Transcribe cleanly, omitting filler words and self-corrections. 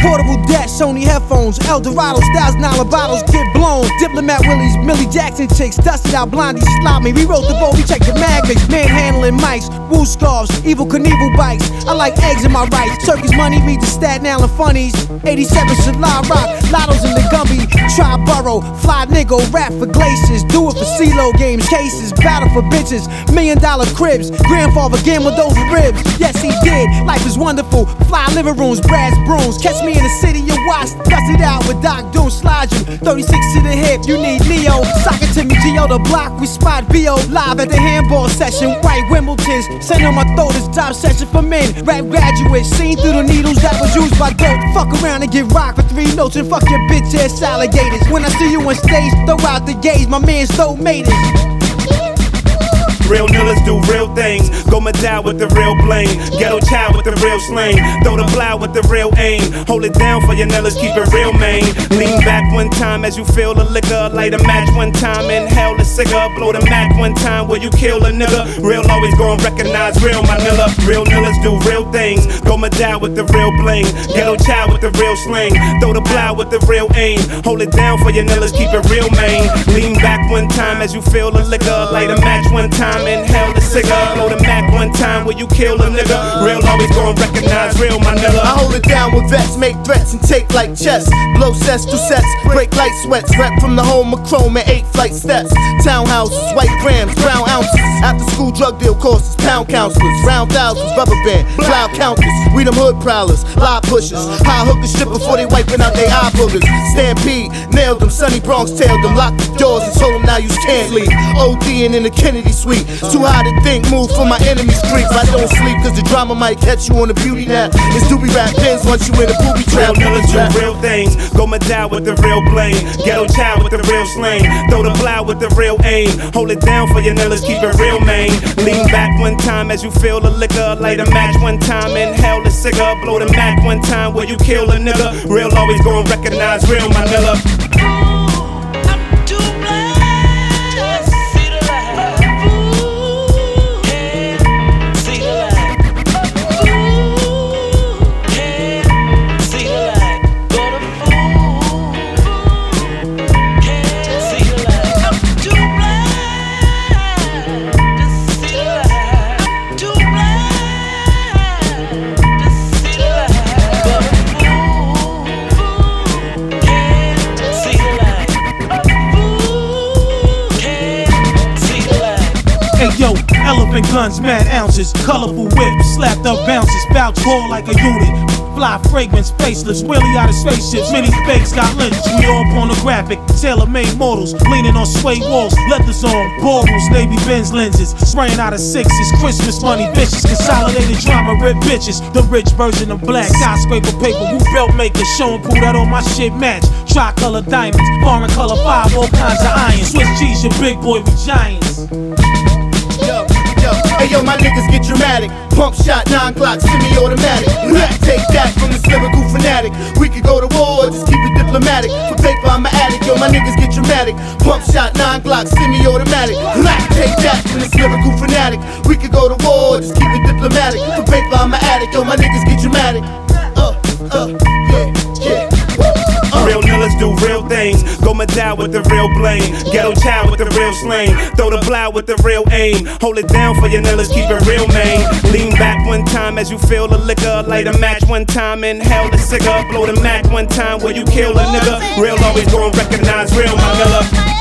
Portable dash, Sony headphones, Eldorado styles, Nile bottles get blown. Diplomat Willies, Millie Jackson chicks, dusted out blondie, slop me. We wrote the boat, we checked the magnets, manhandling mics, woo scarves, Evil Knievel bikes. I like eggs in my rice. Circus money, read the Staten Island funnies. 87 July Rock, Lottos in the Gumby. Tri-Borough, fly nigga, rap for glaciers. Do it for CeeLo games, cases, battle for bitches. $1 million cribs, grandfather gambled over ribs. Yes, he did. Life is wonderful. Fly living rooms, brass brooms. Catch me in the city of Watts. Dust it out with Doc Doom. Slide you 36 to the hip. You need Neo. Sock it to me, Geo the block. We spot B.O. live at the handball session. White Wimbledon's. Send on my throat is job session for men. Rap graduates. Seen through the needles that was used by dope. Fuck around and get rocked for 3 notes. And fuck your bitch ass alligators. When I see you on stage, throw out the gauge. My man Stowe made it. Real niggas do real things. Go Madal with the real bling. Ghetto child with the real sling. Throw the plow with the real aim. Hold it down for your niggas, keep it real, man. Lean back one time as you feel the liquor. Light a match one time, inhale the cigar. Blow the Mac one time where you kill a nigga. Real always gon' recognize real, my nigga. Real niggas do real things. Go Madal with the real bling. Ghetto child with the real sling. Throw the plow with the real aim. Hold it down for your niggas, keep it real, man. Lean back one time as you feel the liquor. Light a match one time. Inhale the cigar, blow the Mac one time where you kill a nigga. Real always gon' recognize real, my nigga. I hold it down with vets, make threats and take like chess. Blow sets to sets, break light sweats. Rep from the home of Chrome and 8 flight steps. Townhouses, white grams, brown ounces. After school drug deal courses, pound counselors. Round thousands, rubber band, cloud counters. We them hood prowlers, lie pushers. High hookers strip before they wiping out they eye boogers. Stampede, nailed them, Sunny Bronx tailed them. Locked the doors and told them now you can't leave. OD'ing in the Kennedy suite. Too high to think, move for my enemy's creeps. I don't sleep cause the drama might catch you on a beauty nap. It's doobie rap pins once you in a booby trap. Real niggas do real things. Go Madal with the real bling. Ghetto child with the real sling. Throw the plow with the real aim. Hold it down for your niggas, keep it real, man. Lean back one time as you feel the liquor. Light a match one time, inhale the cigar. Blow the Mac one time where you kill a nigga. Real always gon' recognize real, my nigga. Yo, elephant guns, mad ounces, colorful whips, slapped up bounces, vouch ball like a unit. Fly fragrance, faceless, wheelie out of spaceships. Many fakes got lynched, we all pornographic. Tailor-made models, leaning on suede walls. Leathers on, baubles, navy Benz lenses. Spraying out of sixes, Christmas money, vicious. Consolidated drama, rip bitches. The rich version of black, skyscraper paper, woo belt makers. Showing cool that all my shit match. Tricolor diamonds, foreign color 5, all kinds of iron. Swiss cheese, your big boy with giants. Hey yo, my niggas get dramatic. Pump shot, 9 Glock, semi-automatic. Take that from this lyrical fanatic. We could go to war, just keep it diplomatic. For paper, I'm an addict. Yo, my niggas get dramatic. Pump shot, 9 Glock, semi-automatic. Take that from this lyrical fanatic. We could go to war, just keep it diplomatic. For paper, I'm an addict. Yo, my niggas get dramatic. Yeah. Real niggas do real things. Go Madal with the real bling. Ghetto child with the real sling. Throw the plow with the real aim. Hold it down for your niggas, keep it real, man. Lean back one time as you feel the liquor. Light a match one time, inhale the cigar. Blow the Mac one time where you kill a nigga. Real always gon' recognize real, my nigga.